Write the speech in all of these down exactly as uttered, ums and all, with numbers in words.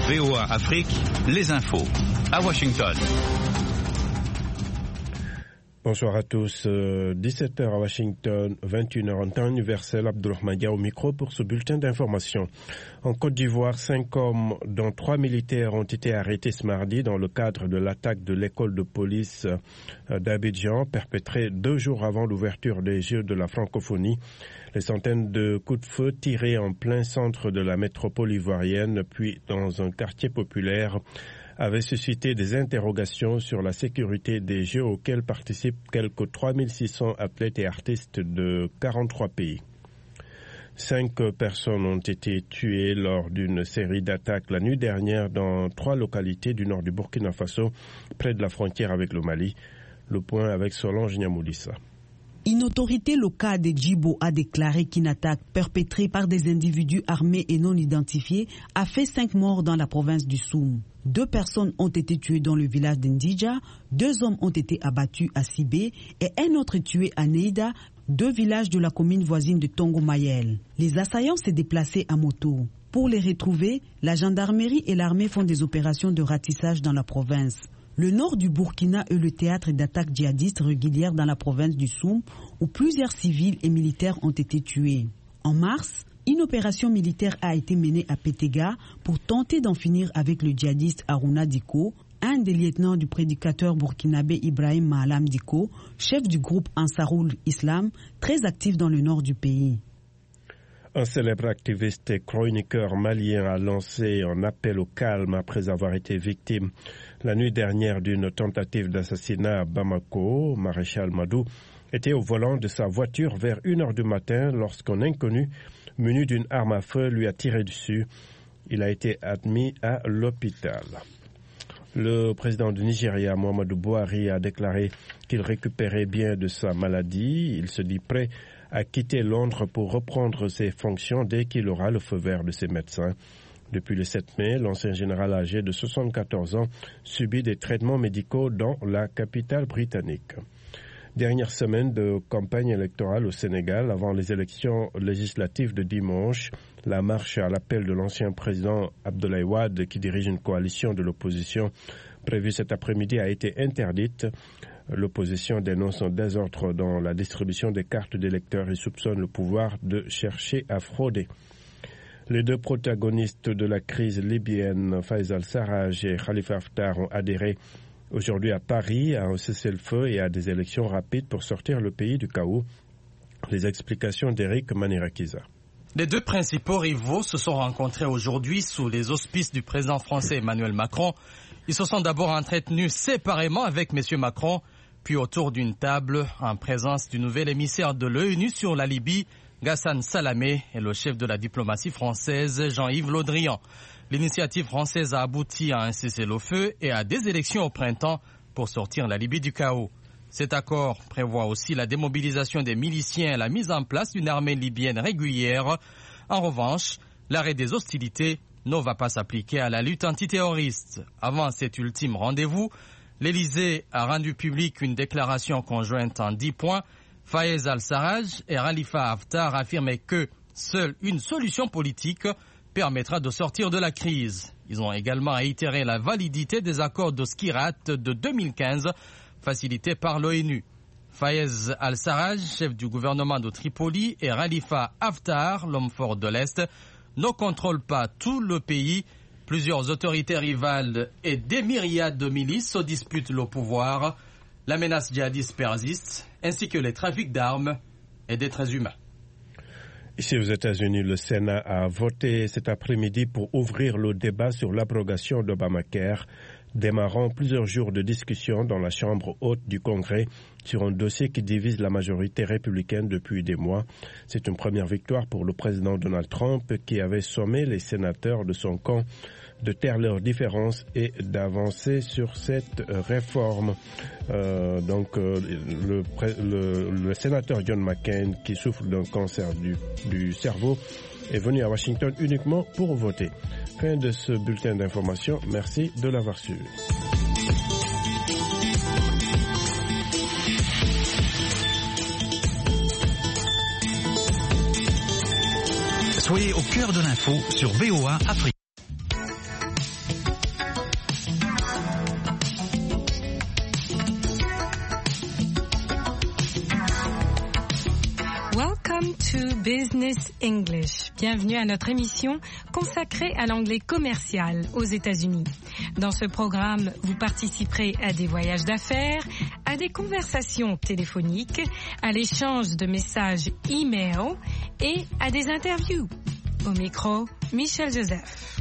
V O A Afrique, les infos. À Washington. Bonsoir à tous. dix-sept heures à Washington, vingt et une heures en temps universel. Abdourahmane Dia au micro pour ce bulletin d'information. En Côte d'Ivoire, cinq hommes, dont trois militaires, ont été arrêtés ce mardi dans le cadre de l'attaque de l'école de police d'Abidjan, perpétrée deux jours avant l'ouverture des Jeux de la francophonie. Les centaines de coups de feu tirés en plein centre de la métropole ivoirienne, puis dans un quartier populaire, avait suscité des interrogations sur la sécurité des Jeux auxquels participent quelques trois mille six cents athlètes et artistes de quarante-trois pays. Cinq personnes ont été tuées lors d'une série d'attaques la nuit dernière dans trois localités du nord du Burkina Faso, près de la frontière avec le Mali. Le point avec Solange Niamoulissa. Une autorité locale de Djibo a déclaré qu'une attaque perpétrée par des individus armés et non identifiés a fait cinq morts dans la province du Soum. Deux personnes ont été tuées dans le village d'Indija, deux hommes ont été abattus à Sibé et un autre tué à Neida, deux villages de la commune voisine de Tongo Mayel. Les assaillants s'est déplacés à moto. Pour les retrouver, la gendarmerie et l'armée font des opérations de ratissage dans la province. Le nord du Burkina est le théâtre d'attaques djihadistes régulières dans la province du Soum, où plusieurs civils et militaires ont été tués. En mars, une opération militaire a été menée à Pétéga pour tenter d'en finir avec le djihadiste Harouna Diko, un des lieutenants du prédicateur burkinabé Ibrahim Mahalam Diko, chef du groupe Ansarul Islam, très actif dans le nord du pays. Un célèbre activiste et chroniqueur malien a lancé un appel au calme après avoir été victime la nuit dernière d'une tentative d'assassinat à Bamako. Maréchal Madou était au volant de sa voiture vers une heure du matin lorsqu'un inconnu muni d'une arme à feu lui a tiré dessus. Il a été admis à l'hôpital. Le président du Nigeria, Muhammadu Buhari, a déclaré qu'il récupérait bien de sa maladie. Il se dit prêt à quitter Londres pour reprendre ses fonctions dès qu'il aura le feu vert de ses médecins. Depuis le sept mai, l'ancien général âgé de soixante-quatorze ans subit des traitements médicaux dans la capitale britannique. Dernière semaine de campagne électorale au Sénégal avant les élections législatives de dimanche. La marche à l'appel de l'ancien président Abdoulaye Wade, qui dirige une coalition de l'opposition prévue cet après-midi, a été interdite. L'opposition dénonce un désordre dans la distribution des cartes d'électeurs et soupçonne le pouvoir de chercher à frauder. Les deux protagonistes de la crise libyenne, Fayez al-Sarraj et Khalifa Haftar, ont adhéré aujourd'hui à Paris à un cessez-le-feu et à des élections rapides pour sortir le pays du chaos. Les explications d'Éric Manirakiza. Les deux principaux rivaux se sont rencontrés aujourd'hui sous les auspices du président français Emmanuel Macron. Ils se sont d'abord entretenus séparément avec M. Macron, puis autour d'une table en présence du nouvel émissaire de l'ONU sur la Libye, Ghassan Salamé, et le chef de la diplomatie française, Jean-Yves Le Drian. L'initiative française a abouti à un cessez-le-feu et à des élections au printemps pour sortir la Libye du chaos. Cet accord prévoit aussi la démobilisation des miliciens et la mise en place d'une armée libyenne régulière. En revanche, l'arrêt des hostilités ne va pas s'appliquer à la lutte antiterroriste. Avant cet ultime rendez-vous, l'Élysée a rendu public une déclaration conjointe en dix points. Fayez al-Sarraj et Khalifa Haftar affirmaient que seule une solution politique permettra de sortir de la crise. Ils ont également réitéré la validité des accords de Skirat de deux mille quinze, facilités par l'ONU. Fayez al-Sarraj, chef du gouvernement de Tripoli, et Khalifa Haftar, l'homme fort de l'Est, ne contrôlent pas tout le pays. Plusieurs autorités rivales et des myriades de milices se disputent le pouvoir. La menace djihadiste persiste, ainsi que les trafics d'armes et d'êtres humains. Ici aux États-Unis, le Sénat a voté cet après-midi pour ouvrir le débat sur l'abrogation d'Obamacare, démarrant plusieurs jours de discussion dans la Chambre haute du Congrès sur un dossier qui divise la majorité républicaine depuis des mois. C'est une première victoire pour le président Donald Trump qui avait sommé les sénateurs de son camp de taire leurs différences et d'avancer sur cette réforme. Euh, donc euh, le, le, le sénateur John McCain, qui souffre d'un cancer du, du cerveau, est venu à Washington uniquement pour voter. Fin de ce bulletin d'information. Merci de l'avoir suivi. Soyez au cœur de l'info sur V O A Afrique. Business English. Bienvenue à notre émission consacrée à l'anglais commercial aux États-Unis. Dans ce programme, vous participerez à des voyages d'affaires, à des conversations téléphoniques, à l'échange de messages e-mail et à des interviews. Au micro, Michel Joseph.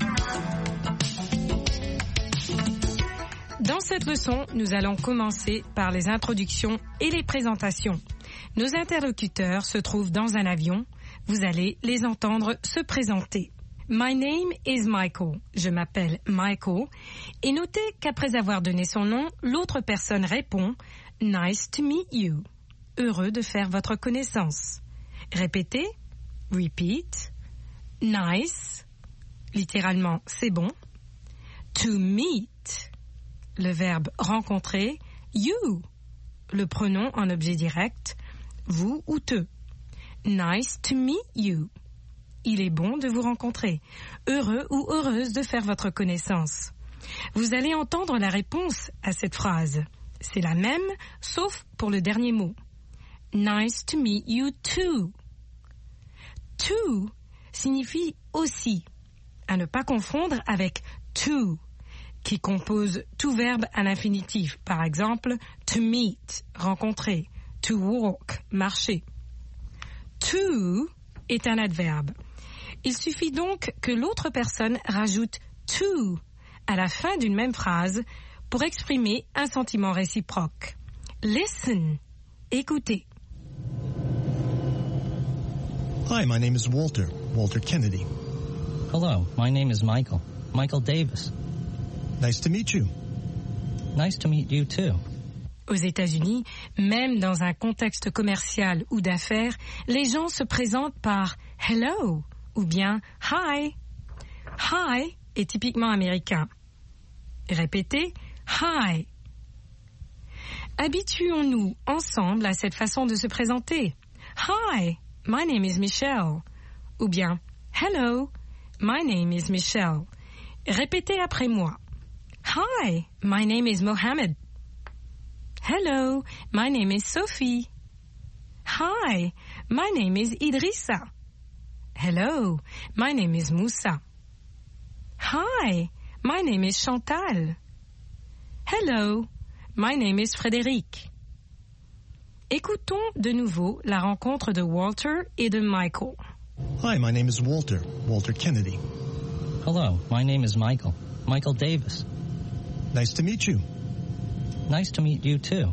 Dans cette leçon, nous allons commencer par les introductions et les présentations. Nos interlocuteurs se trouvent dans un avion. Vous allez les entendre se présenter. My name is Michael. Je m'appelle Michael. Et notez qu'après avoir donné son nom, l'autre personne répond « Nice to meet you ». Heureux de faire votre connaissance. Répétez. Repeat. Nice. Littéralement, c'est bon. To meet. Le verbe rencontrer. You. Le pronom en objet direct. Vous ou te. Nice to meet you. Il est bon de vous rencontrer. Heureux ou heureuse de faire votre connaissance. Vous allez entendre la réponse à cette phrase. C'est la même, sauf pour le dernier mot. Nice to meet you too. To signifie aussi, à ne pas confondre avec to, qui compose tout verbe à l'infinitif. Par exemple, to meet, rencontrer. To walk, marcher. To est un adverbe. Il suffit donc que l'autre personne rajoute to à la fin d'une même phrase pour exprimer un sentiment réciproque. Listen, écoutez. Hi, my name is Walter, Walter Kennedy. Hello, my name is Michael, Michael Davis. Nice to meet you. Nice to meet you too. Aux États-Unis, même dans un contexte commercial ou d'affaires, les gens se présentent par « hello » ou bien « hi ». « Hi » est typiquement américain. Répétez « hi ». Habituons-nous ensemble à cette façon de se présenter. « Hi, my name is Michelle » ou bien « hello, my name is Michelle ». Répétez après moi. « Hi, my name is Mohammed ». Hello, my name is Sophie. Hi, my name is Idrissa. Hello, my name is Moussa. Hi, my name is Chantal. Hello, my name is Frédéric. Écoutons de nouveau la rencontre de Walter et de Michael. Hi, my name is Walter, Walter Kennedy. Hello, my name is Michael, Michael Davis. Nice to meet you. Nice to meet you too.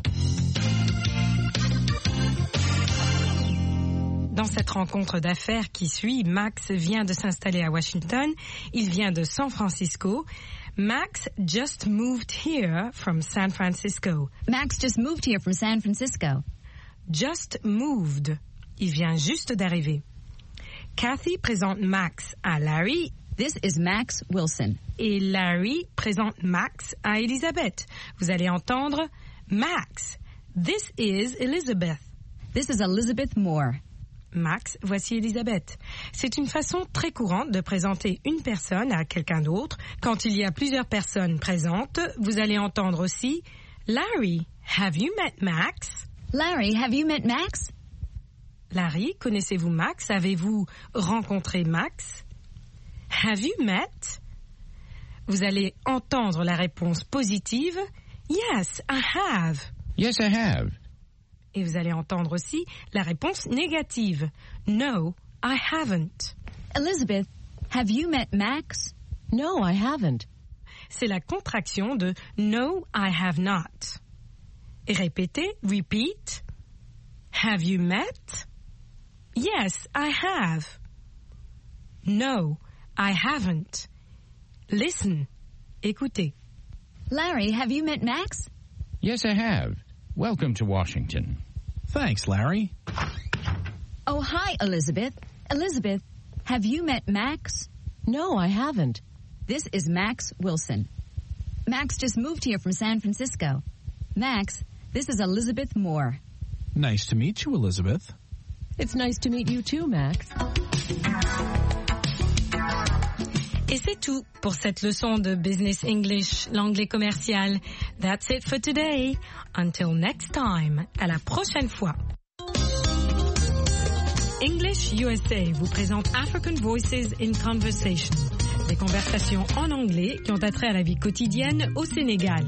Dans cette rencontre d'affaires qui suit, Max vient de s'installer à Washington. Il vient de San Francisco. Max just moved here from San Francisco. Max just moved here from San Francisco. Just moved. Il vient juste d'arriver. Kathy présente Max à Larry. This is Max Wilson. Et Larry présente Max à Elizabeth. Vous allez entendre Max. This is Elizabeth. This is Elizabeth Moore. Max, voici Elizabeth. C'est une façon très courante de présenter une personne à quelqu'un d'autre. Quand il y a plusieurs personnes présentes, vous allez entendre aussi Larry, have you met Max? Larry, have you met Max? Larry, connaissez-vous Max? Avez-vous rencontré Max? Have you met? Vous allez entendre la réponse positive. Yes, I have. Yes, I have. Et vous allez entendre aussi la réponse négative. No, I haven't. Elizabeth, have you met Max? No, I haven't. C'est la contraction de No, I have not. Et répétez, repeat. Have you met? Yes, I have. No, I haven't. Listen. Écoutez. Larry, have you met Max? Yes, I have. Welcome to Washington. Thanks, Larry. Oh, hi, Elizabeth. Elizabeth, have you met Max? No, I haven't. This is Max Wilson. Max just moved here from San Francisco. Max, this is Elizabeth Moore. Nice to meet you, Elizabeth. It's nice to meet you too, Max. Et c'est tout pour cette leçon de Business English, l'anglais commercial. That's it for today. Until next time. À la prochaine fois. English U S A vous présente African Voices in Conversation, des conversations en anglais qui ont attrait à la vie quotidienne au Sénégal.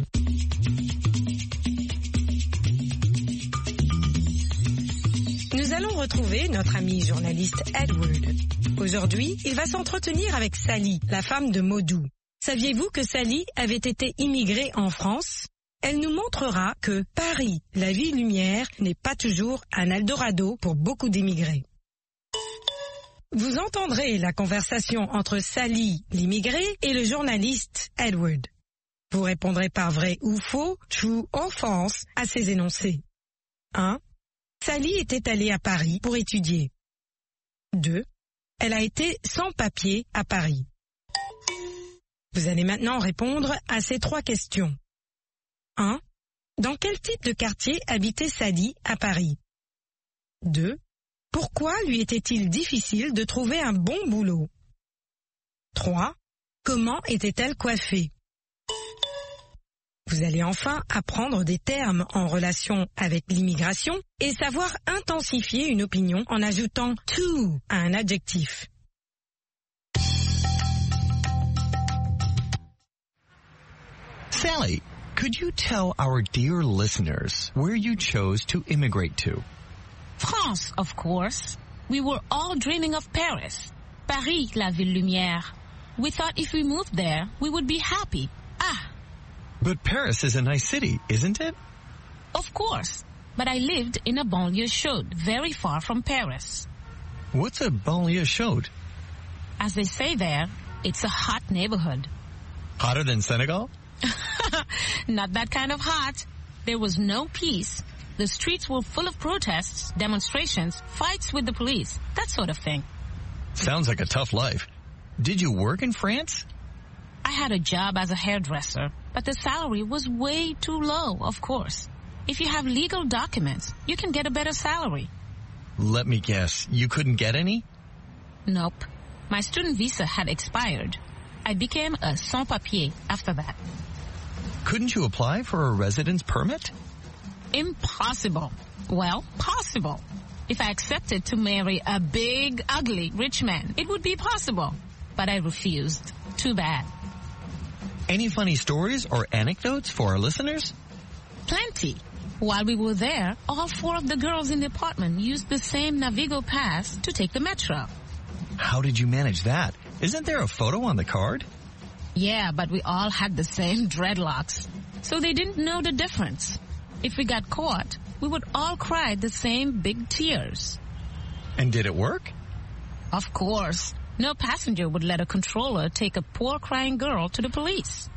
Nous allons retrouver notre ami journaliste Edward. Aujourd'hui, il va s'entretenir avec Sally, la femme de Modou. Saviez-vous que Sally avait été immigrée en France ? Elle nous montrera que Paris, la ville lumière, n'est pas toujours un Eldorado pour beaucoup d'immigrés. Vous entendrez la conversation entre Sally, l'immigrée, et le journaliste Edward. Vous répondrez par vrai ou faux, true or false, à ces énoncés. un. Sally était allée à Paris pour étudier. deux. Elle a été sans papier à Paris. Vous allez maintenant répondre à ces trois questions. un. Dans quel type de quartier habitait Sally à Paris ? deux. Pourquoi lui était-il difficile de trouver un bon boulot ? trois. Comment était-elle coiffée ? Vous allez enfin apprendre des termes en relation avec l'immigration et savoir intensifier une opinion en ajoutant to à un adjectif. Sally, could you tell our dear listeners where you chose to immigrate to? France, of course. We were all dreaming of Paris. Paris, la ville lumière. We thought if we moved there, we would be happy. Ah! But Paris is a nice city, isn't it? Of course. But I lived in a banlieue chaude, very far from Paris. What's a banlieue chaude? As they say there, it's a hot neighborhood. Hotter than Senegal? Not that kind of hot. There was no peace. The streets were full of protests, demonstrations, fights with the police, that sort of thing. Sounds like a tough life. Did you work in France? I had a job as a hairdresser, but the salary was way too low, of course. If you have legal documents, you can get a better salary. Let me guess, you couldn't get any? Nope. My student visa had expired. I became a sans-papier after that. Couldn't you apply for a residence permit? Impossible. Well, possible. If I accepted to marry a big, ugly, rich man, it would be possible. But I refused. Too bad. Any funny stories or anecdotes for our listeners? Plenty. While we were there, all four of the girls in the apartment used the same Navigo pass to take the metro. How did you manage that? Isn't there a photo on the card? Yeah, but we all had the same dreadlocks. So they didn't know the difference. If we got caught, we would all cry the same big tears. And did it work? Of course. No passenger would let a controller take a poor crying girl to the police.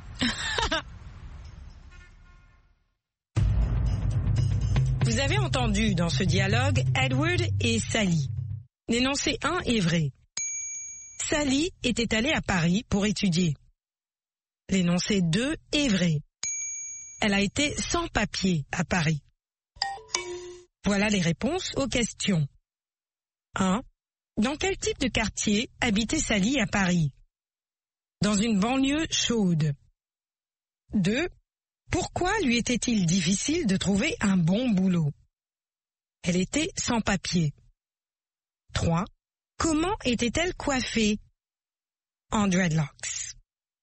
Vous avez entendu dans ce dialogue Edward et Sally. L'énoncé un est vrai. Sally était allée à Paris pour étudier. L'énoncé deux est vrai. Elle a été sans papier à Paris. Voilà les réponses aux questions. un. Dans quel type de quartier habitait Sally à Paris ? Dans une banlieue chaude. deux. Pourquoi lui était-il difficile de trouver un bon boulot ? Elle était sans papier. trois. Comment était-elle coiffée ? En dreadlocks.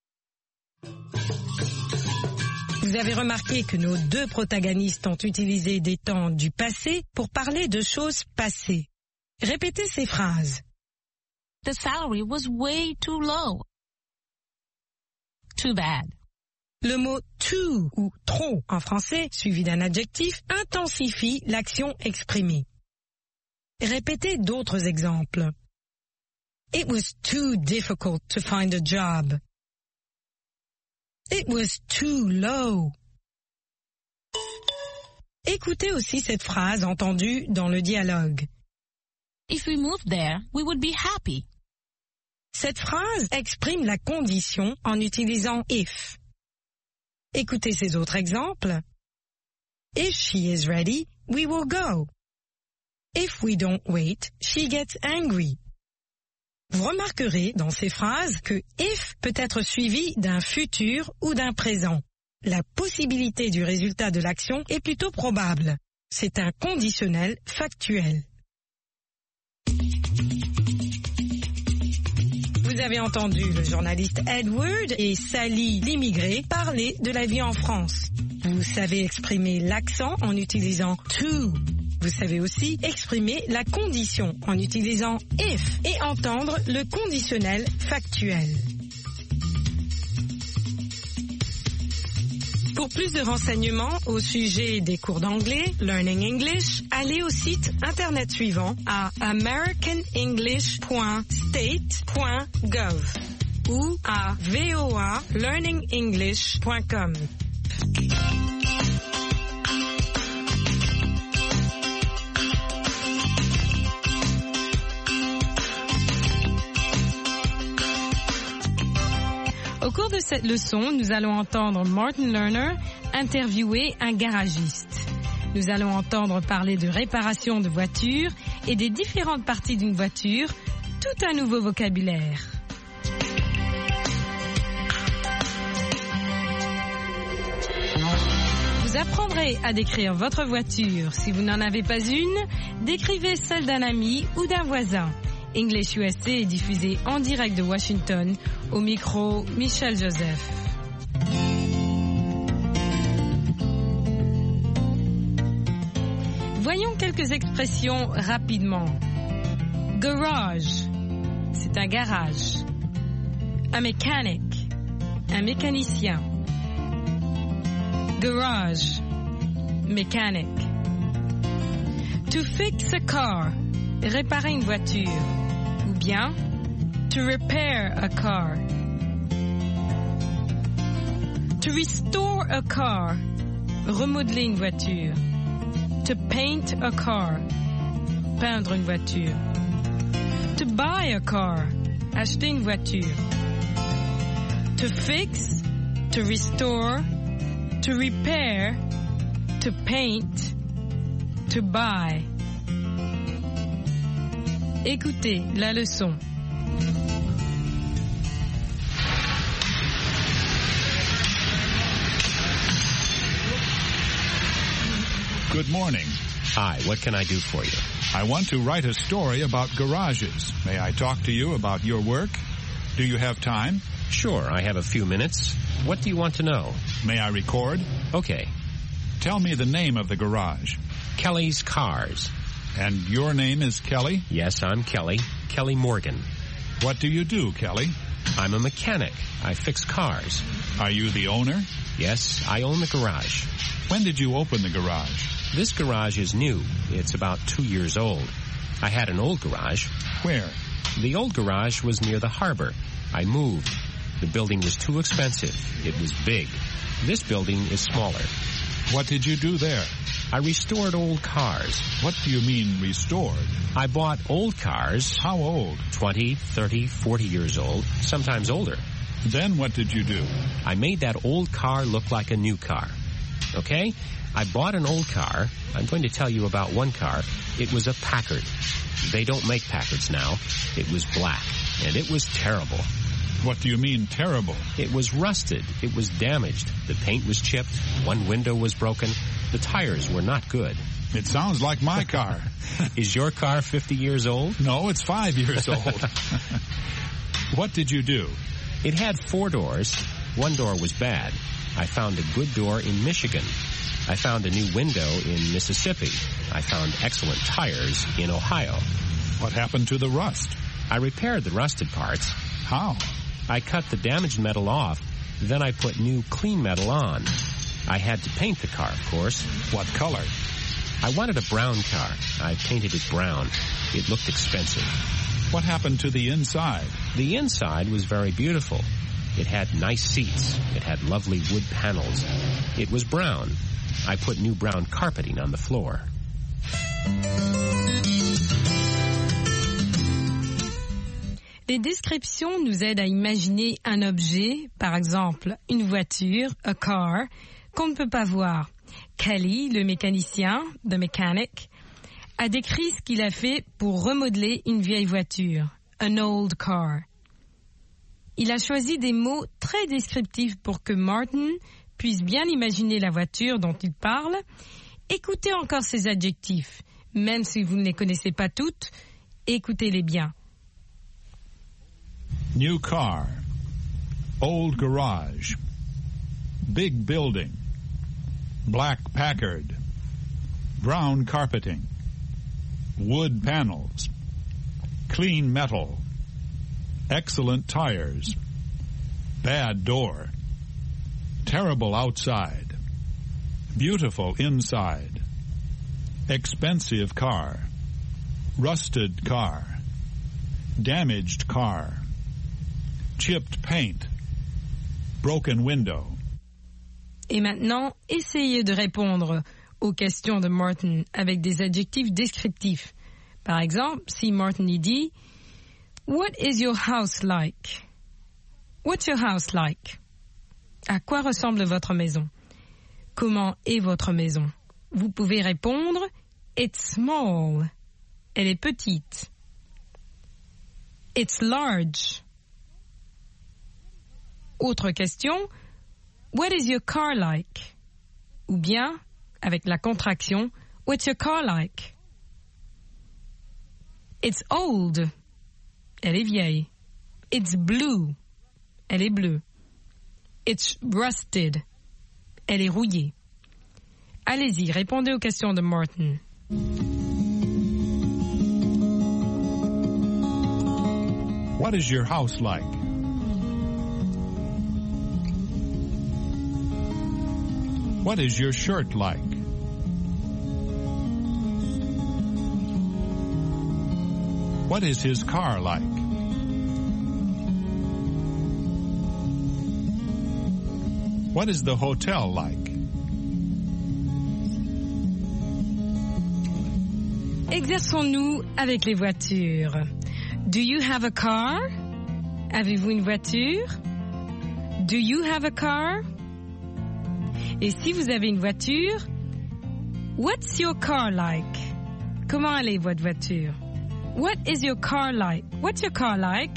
Vous avez remarqué que nos deux protagonistes ont utilisé des temps du passé pour parler de choses passées. Répétez ces phrases. The salary was way too low. Too bad. Le mot too ou trop en français, suivi d'un adjectif, intensifie l'action exprimée. Répétez d'autres exemples. It was too difficult to find a job. It was too low. Écoutez aussi cette phrase entendue dans le dialogue. If we moved there, we would be happy. Cette phrase exprime la condition en utilisant if. Écoutez ces autres exemples. If she is ready, we will go. If we don't wait, she gets angry. Vous remarquerez dans ces phrases que if peut être suivi d'un futur ou d'un présent. La possibilité du résultat de l'action est plutôt probable. C'est un conditionnel factuel. Vous avez entendu le journaliste Edward et Sally, l'immigré, parler de la vie en France. Vous savez exprimer l'accent en utilisant to. Vous savez aussi exprimer la condition en utilisant if et entendre le conditionnel factuel. Pour plus de renseignements au sujet des cours d'anglais, Learning English, allez au site internet suivant à american english point state point gov ou à v o a learning english point com. Au cours de cette leçon, nous allons entendre Martin Lerner interviewer un garagiste. Nous allons entendre parler de réparation de voitures et des différentes parties d'une voiture, tout un nouveau vocabulaire. Vous apprendrez à décrire votre voiture. Si vous n'en avez pas une, décrivez celle d'un ami ou d'un voisin. English U S A est diffusé en direct de Washington, au micro Michel Joseph. Voyons quelques expressions rapidement. Garage, c'est un garage. A mechanic, un mécanicien. Garage, mechanic. To fix a car, réparer une voiture. Ou bien, to repair a car. To restore a car, remodeler une voiture. To paint a car, peindre une voiture. To buy a car, acheter une voiture. To fix, to restore, to repair, to paint, to buy. Écoutez la leçon. Good morning. Hi, what can I do for you? I want to write a story about garages. May I talk to you about your work? Do you have time? Sure, I have a few minutes. What do you want to know? May I record? Okay. Tell me the name of the garage. Kelly's Cars. And your name is Kelly? Yes, I'm Kelly. Kelly Morgan. What do you do, Kelly? I'm a mechanic. I fix cars. Are you the owner? Yes, I own the garage. When did you open the garage? This garage is new. It's about two years old. I had an old garage. Where? The old garage was near the harbor. I moved. The building was too expensive. It was big. This building is smaller. What did you do there? I restored old cars. What do you mean, restored? I bought old cars. How old? twenty, thirty, forty years old, sometimes older. Then what did you do? I made that old car look like a new car. Okay? I bought an old car. I'm going to tell you about one car. It was a Packard. They don't make Packards now. It was black, and it was terrible. What do you mean, terrible? It was rusted. It was damaged. The paint was chipped. One window was broken. The tires were not good. It sounds like my car. Is your car fifty years old? No, it's five years old. What did you do? It had four doors. One door was bad. I found a good door in Michigan. I found a new window in Mississippi. I found excellent tires in Ohio. What happened to the rust? I repaired the rusted parts. How? I cut the damaged metal off. Then I put new clean metal on. I had to paint the car, of course. What color? I wanted a brown car. I painted it brown. It looked expensive. What happened to the inside? The inside was very beautiful. It had nice seats. It had lovely wood panels. It was brown. I put new brown carpeting on the floor. Les descriptions nous aident à imaginer un objet, par exemple une voiture, a car, qu'on ne peut pas voir. Kelly, le mécanicien, the mechanic, a décrit ce qu'il a fait pour remodeler une vieille voiture, an old car. Il a choisi des mots très descriptifs pour que Martin puisse bien imaginer la voiture dont il parle. Écoutez encore ces adjectifs. Même si vous ne les connaissez pas toutes, écoutez-les bien. New car. Old garage. Big building. Black Packard. Brown carpeting. Wood panels. Clean metal. Excellent tires. Bad door. Terrible outside. Beautiful inside. Expensive car. Rusted car. Damaged car. Chipped paint. Broken window. Et maintenant, essayez de répondre aux questions de Martin avec des adjectifs descriptifs. Par exemple, si Martin y dit « What is your house like? » What's your house like? À quoi ressemble votre maison? Comment est votre maison? Vous pouvez répondre « It's small. » Elle est petite. « It's large. » Autre question « What is your car like? » Ou bien, avec la contraction « What's your car like? » It's old. Elle est vieille. It's blue. Elle est bleue. It's rusted. Elle est rouillée. Allez-y, répondez aux questions de Martin. What is your house like? What is your shirt like? What is his car like? What is the hotel like? Exerçons-nous avec les voitures. Do you have a car? Avez-vous une voiture? Do you have a car? Et si vous avez une voiture, what's your car like? Comment allait votre voiture? What is your car like? What's your car like?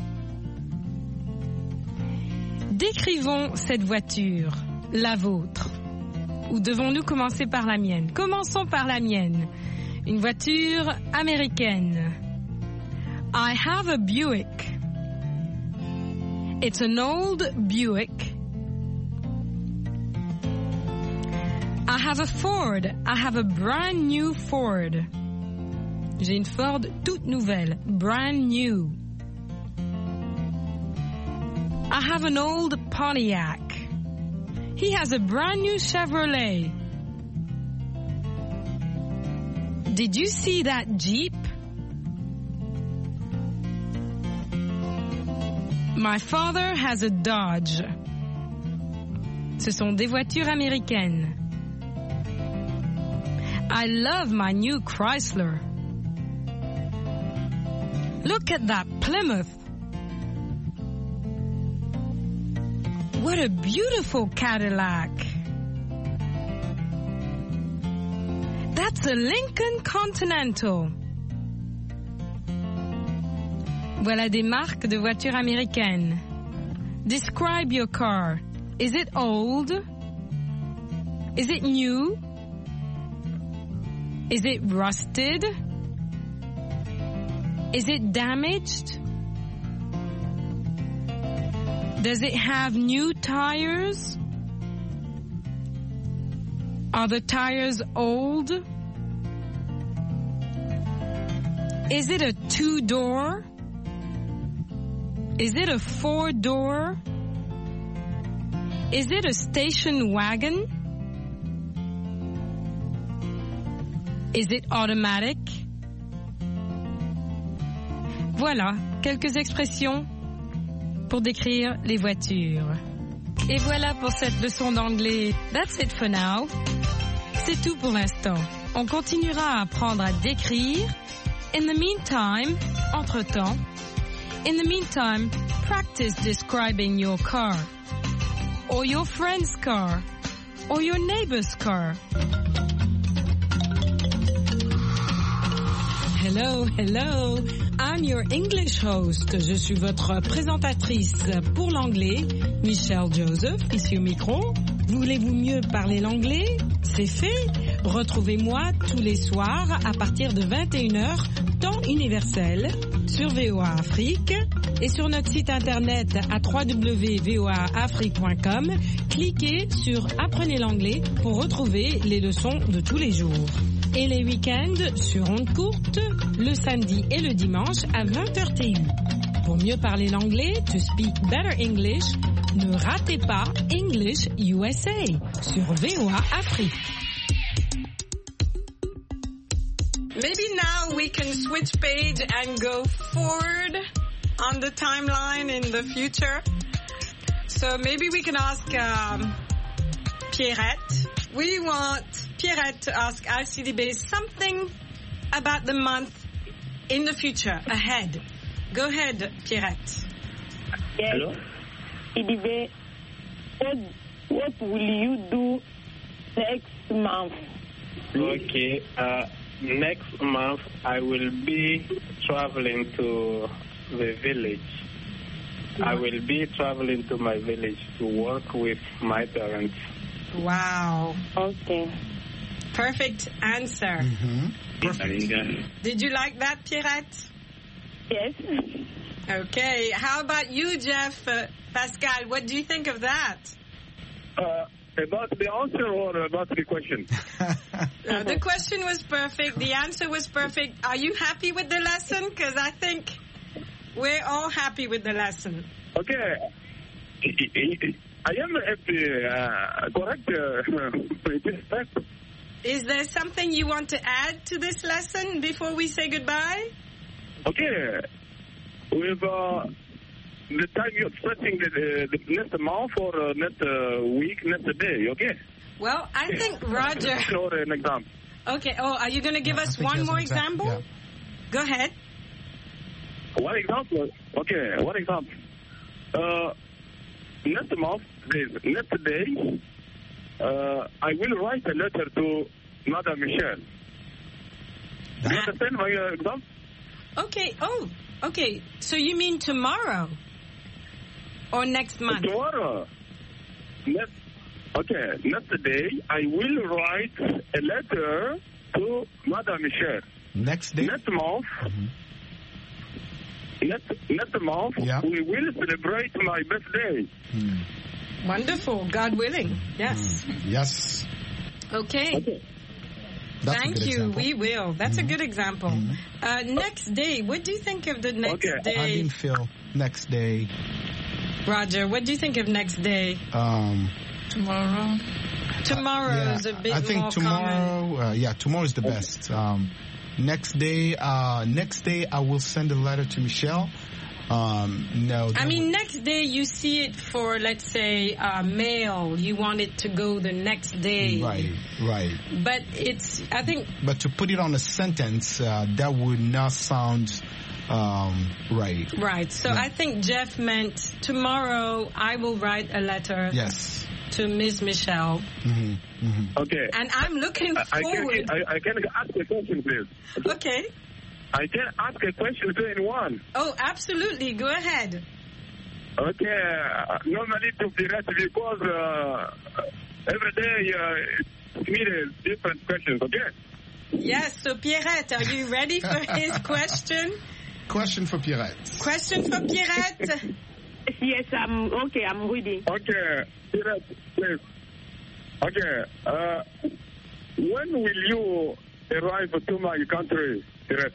Décrivons cette voiture, la vôtre. Ou devons-nous commencer par la mienne? Commençons par la mienne. Une voiture américaine. I have a Buick. It's an old Buick. I have a Ford. I have a brand new Ford. J'ai une Ford toute nouvelle, brand new. I have an old Pontiac. He has a brand new Chevrolet. Did you see that Jeep? My father has a Dodge. Ce sont des voitures américaines. I love my new Chrysler. Look at that Plymouth. What a beautiful Cadillac. That's a Lincoln Continental. Voilà des marques de voitures américaines. Describe your car. Is it old? Is it new? Is it rusted? Is it damaged? Does it have new tires? Are the tires old? Is it a two-door? Is it a four-door? Is it a station wagon? Is it automatic? Voilà quelques expressions pour décrire les voitures. Et voilà pour cette leçon d'anglais. That's it for now. C'est tout pour l'instant. On continuera à apprendre à décrire. In the meantime, entre-temps, in the meantime, practice describing your car, or your friend's car, or your neighbor's car. Hello, hello. I'm your English host. Je suis votre présentatrice pour l'anglais, Michelle Joseph, ici au micro. Voulez-vous mieux parler l'anglais? C'est fait. Retrouvez-moi tous les soirs à partir de vingt et une heures, temps universel, sur V O A Afrique, Et sur notre site internet à w w w point v o a afrique point com, cliquez sur Apprenez l'anglais pour retrouver les leçons de tous les jours. Et les week-ends sur ondes courtes, le samedi et le dimanche à vingt heures T U. Pour mieux parler l'anglais, to speak better English, ne ratez pas English U S A sur V O A Afrique. Maybe now we can switch page and go forward on the timeline in the future. So maybe we can ask um, Pierrette. We want Pierrette to ask Alcidibé something about the month in the future, ahead. Go ahead, Pierrette. Yes. Hello? Alcidibé, what, what will you do next month? Okay. Uh, next month I will be traveling to the village. I will be traveling to my village to work with my parents. Wow. Okay. Perfect answer. Mm-hmm. Perfect. Did you like that, Pierrette? Yes. Okay. How about you, Jeff? Uh, Pascal, what do you think of that? Uh, about the answer or about the question? uh, the question was perfect. The answer was perfect. Are you happy with the lesson? Because I think we're all happy with the lesson. Okay. I am happy. Uh, correct. Uh, Is there something you want to add to this lesson before we say goodbye? Okay. With uh, the time you're expecting the, the next month or uh, next uh, week, next day, okay? Well, I okay. think Roger... Or an example. Okay. Oh, are you going to give yeah, us one more example? example? Yeah. Go ahead. One example? Okay, one example. Uh, next month, next day, uh, I will write a letter to Madame Michel. Do you understand my uh, example? Okay. Oh, okay. So you mean tomorrow? Or next month? Tomorrow. Next, okay. Next day, I will write a letter to Madame Michel. Next day? Next month. Mm-hmm. Next, next month, yeah. we will celebrate my birthday. Mm. Wonderful. God willing. Yes. Mm. Yes. Okay. okay. Thank you. Example. We will. That's mm-hmm. a good example. Mm-hmm. Uh, next day. What do you think of the next okay. day? I didn't feel next day. Roger, what do you think of next day? Um, tomorrow. Tomorrow uh, yeah, is a bit I think more tomorrow. Uh, yeah, tomorrow is the okay. best. Um, next day. Uh, next day, I will send a letter to Michelle. Um, no. I mean, next day you see it for, let's say, uh, mail. You want it to go the next day. Right, right. But it's, I think... But to put it on a sentence, uh, that would not sound um, right. Right. So yeah. I think Jeff meant tomorrow I will write a letter. Yes. To Miss Michelle. Mm-hmm, mm-hmm. Okay. And I'm looking I, forward... I can, I, I can ask a question, please. Okay. I can ask a question two in one. Oh, absolutely. Go ahead. Okay. Uh, normally to be right because uh, every day uh, it's me different questions, okay? Yes. So, Pierrette, are you ready for his question? Question for Pierrette. Question for Pierrette? Yes, I'm okay. I'm ready. Okay. Pierrette, please. Okay. Uh, when will you arrive to my country, Pierrette?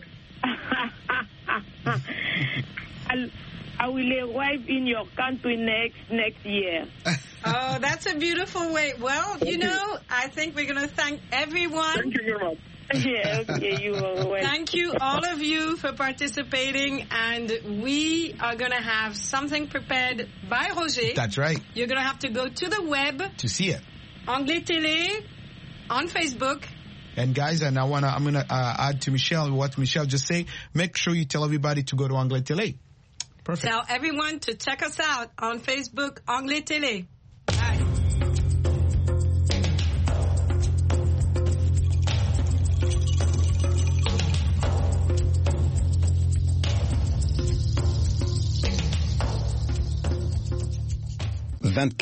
I'll, I will arrive in your country next next year. Oh, that's a beautiful way. Well, you know, I think we're going to thank everyone. Thank you very much. Yeah, okay, you are welcome. Thank you, all of you, for participating. And we are going to have something prepared by Roger. That's right. You're going to have to go to the web. To see it. Anglais Télé on Facebook. And guys, and I wanna, I'm gonna uh, add to Michelle what Michelle just said. Make sure you tell everybody to go to Anglais Télé. Perfect. Tell everyone to check us out on Facebook, Anglais Télé. Bye. vingt-quatre